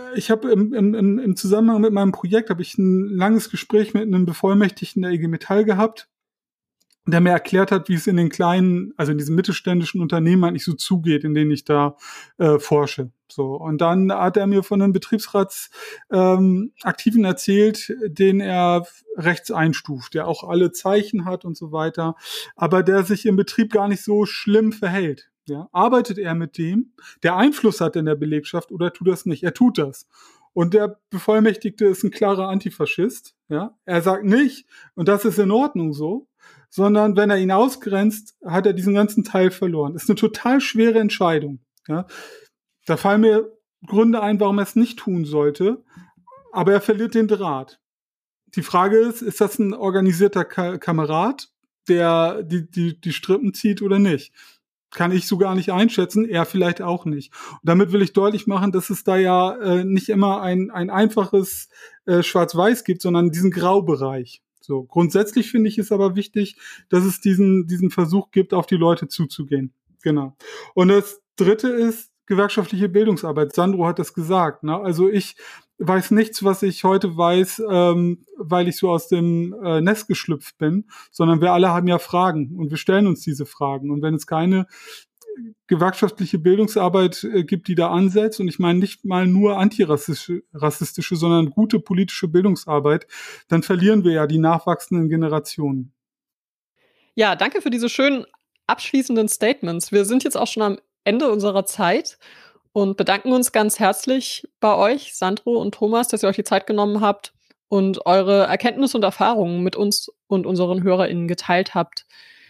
im Zusammenhang mit meinem Projekt habe ich ein langes Gespräch mit einem Bevollmächtigten der IG Metall gehabt, der mir erklärt hat, wie es in den kleinen, also in diesen mittelständischen Unternehmen eigentlich so zugeht, in denen ich da forsche. So, und dann hat er mir von einem Betriebsratsaktiven erzählt, den er rechts einstuft, der auch alle Zeichen hat und so weiter, aber der sich im Betrieb gar nicht so schlimm verhält. Ja, arbeitet er mit dem, der Einfluss hat in der Belegschaft, oder tut das nicht? Er tut das. Und der Bevollmächtigte ist ein klarer Antifaschist. Ja, er sagt nicht, und das ist in Ordnung so, sondern wenn er ihn ausgrenzt, hat er diesen ganzen Teil verloren. Das ist eine total schwere Entscheidung. Ja, da fallen mir Gründe ein, warum er es nicht tun sollte, aber er verliert den Draht. Die Frage ist das ein organisierter Kamerad, der die Strippen zieht oder nicht? Kann ich so gar nicht einschätzen, er vielleicht auch nicht. Und damit will ich deutlich machen, dass es da ja nicht immer ein einfaches Schwarz-Weiß gibt, sondern diesen Graubereich. So, grundsätzlich finde ich es aber wichtig, dass es diesen Versuch gibt, auf die Leute zuzugehen. Genau. Und das Dritte ist gewerkschaftliche Bildungsarbeit. Sandro hat das gesagt. Ne? Also ich weiß nichts, was ich heute weiß, weil ich so aus dem Nest geschlüpft bin, sondern wir alle haben ja Fragen und wir stellen uns diese Fragen. Und wenn es keine gewerkschaftliche Bildungsarbeit gibt, die da ansetzt, und ich meine nicht mal nur antirassistische, sondern gute politische Bildungsarbeit, dann verlieren wir ja die nachwachsenden Generationen. Ja, danke für diese schönen abschließenden Statements. Wir sind jetzt auch schon am Ende unserer Zeit und bedanken uns ganz herzlich bei euch, Sandro und Thomas, dass ihr euch die Zeit genommen habt und eure Erkenntnisse und Erfahrungen mit uns und unseren HörerInnen geteilt habt.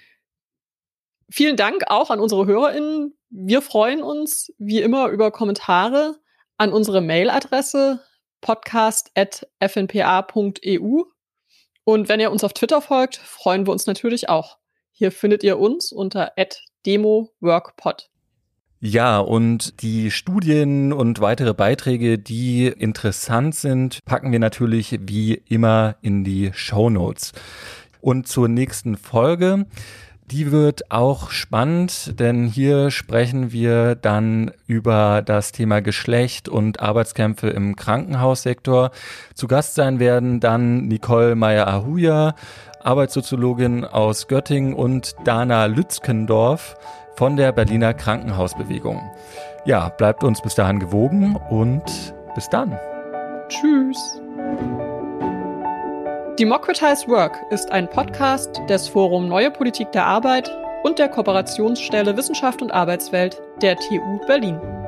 Vielen Dank auch an unsere HörerInnen. Wir freuen uns wie immer über Kommentare an unsere Mailadresse podcast@fnpa.eu. Und wenn ihr uns auf Twitter folgt, freuen wir uns natürlich auch. Hier findet ihr uns unter @demoworkpod. Ja, und die Studien und weitere Beiträge, die interessant sind, packen wir natürlich wie immer in die Shownotes. Und zur nächsten Folge, die wird auch spannend, denn hier sprechen wir dann über das Thema Geschlecht und Arbeitskämpfe im Krankenhaussektor. Zu Gast sein werden dann Nicole Meyer-Ahuja, Arbeitssoziologin aus Göttingen, und Dana Lützkendorf von der Berliner Krankenhausbewegung. Ja, bleibt uns bis dahin gewogen und bis dann. Tschüss. Democratize Work ist ein Podcast des Forum Neue Politik der Arbeit und der Kooperationsstelle Wissenschaft und Arbeitswelt der TU Berlin.